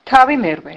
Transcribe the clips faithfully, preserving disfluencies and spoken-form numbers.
თავი მერვე.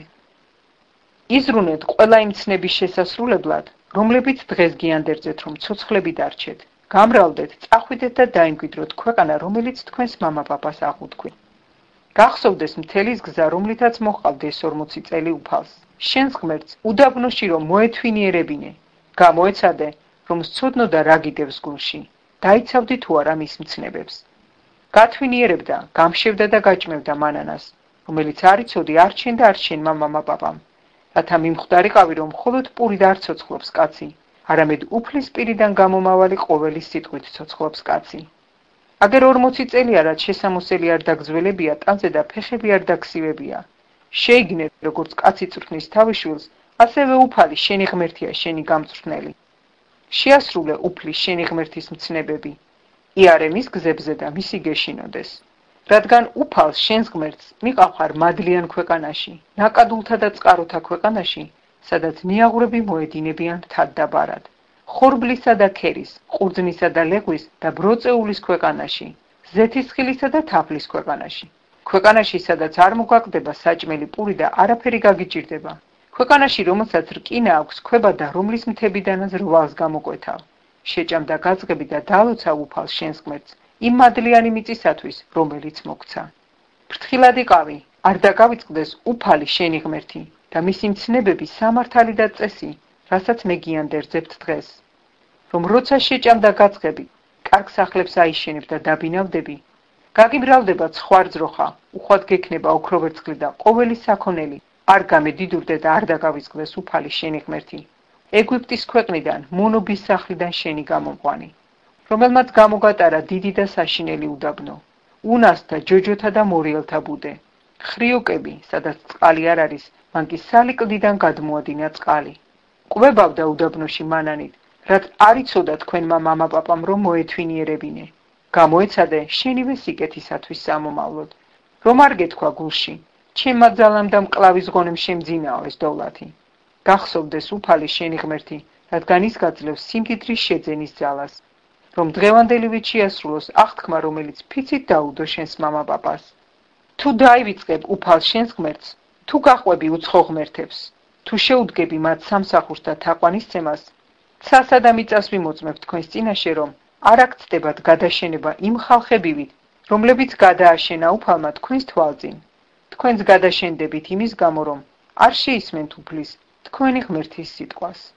იზრუნეთ ყველა იმ ცნების შესასრულებლად, რომლებიც დღეს გიანდერძეთ, რომ ცოცხლები დარჩეთ. გამრავლდეთ, წახვიდეთ და დაიმკვიდროთ ქვეყანა, რომელიც თქვენს მამაპაპას აღუთქვი. გახსოვდეს მთელის გზა, რომლითაც მოჰყავთ ეს ორმოცი წელი უფალს. შენს ღმერთს უდაბნოში რომ მოეთვინიერებინე, გამოეცადე, რომ სცოდნოდა რა გიდევს გულში. დაიცავდი თუ არა მის მცნებებს. გათვინიერებდა, გამშევდა და გაჭმევდა მანანას, რომელიც არ იცოდი არ ჩენ და არ ჩენმა მამაპაპამ. რათა მიმხვდარიყავი, რომ მხოლოდ პურით არ ცოცხლობს კაცი, არამედ უფლის პირიდან გამომავალი ყოველი სიტყვით ცოცხლობს კაცი. აგერ ორმოცი წელია, რაც შესამოსელი არ დაგძველებია, ტანზე და ფეხები არ დაგსივებია. შეიგნე, როგორც კაცი წვრთნის თავიშვილს, ასევე უფალი შენი ღმერთია, შენი გამწვრთნელი. შეასრულე უფლის შენი ღმერთის მცნებები. იარე მის გზებზე და მისი გეშინოდეს. რადგან უფალს შენს ღმერთს მიყავხარ მადლიან ქვეყანაში, ნაკადულთა და წყაროთა ქვეყანაში, სადაც ნიაღვრები მოედინებიან მთად და ბარად. ხორბლისა და ქერის, ყურძნისა და ლეღვის და ბროწეულის ქვეყანაში, ზეთისხილისა და თაფლის ქვეყანაში. ქვეყანაში, სადაც არ მოგაგდება საჭმელი პური და არაფერი გაგიჭირდება. ქვეყანაში, რომელსაც რკინა აქვს ქვება და რომლის მთებიდანაც რვალს გამოკვეთავ. შეჭამდა გაწყები და დალოცავ უფალს შენს ღმერთს, იმ მადლიანი მიწისათვის, რომელიც მოგცა. ფრთხილად იყავი, არ დაგავიწყდეს უფალი შენი ღმერთი და მისი მცნებები სამართალი და წესი, რასაც მე გიანდერძებთ დღეს. რომ როცა შეჭამდა გაწყები, კარგ სახლებს აიშენებ და დაბინავდები, გაგიმრავლდება ცხვარძროხა, უხვად გექნება ოქროვერცხლი და ყოველი საქონელი, არ გამედიდურდე და არ დაგავიწყდეს უფალი შენი ღმერთი. ეგვიპტის ქვეყნიდან, მონობის სახლიდან შენი გამომყვანი, რომელმაც გამოგატარა დიდი და საშინელი უდაბნო, უნასთა, ჯოჯოთა და მორიელთა ბუდე. ხრიოკები, სადაც წყალი არ არის, მან კი სალიკლდიდან გადმოადინა წყალი. ყვებავდა უდაბნოში მანანით, რაც არ იცოდა თქვენმა მამაპაპამ რომ მოეთვინიერებინე. გამოეცადე შენივე სიკეთისათვის სამომავლოდ. რომ არ გეთქვა გულში, ჩემმა ძალამ და მკლავის ღონემ შემძინაო ეს დოვლათი. გახსოვდეს უფალი შენი ღმერთი, რადგან ის გაძლევს სიმდიდრის შეძენის ძალას. რომ დღევანდელივით შეასრულოს აღთქმა, რომელიც ფიცით დაუდო შენს მამაპაპას. თუ დაივიწყებ უფალს შენს ღმერთს, თუ გაყვები უცხო ღმერთებს, თუ შეუდგები მათ სამსახურს და თაყვანისცემას, ცასა და მიწას ვიმოწმებ თქვენს წინაშე, რომ არ აქცდებათ გადაშენება იმ ხალხებივით, რომლებიც გადააშენა უფალმა თქვენს თვალწინ. თქვენს გადაშენდებით იმის გამო, რომ არ შეისმენთ უფლის, თქვენი ღმერთის სიტყვას.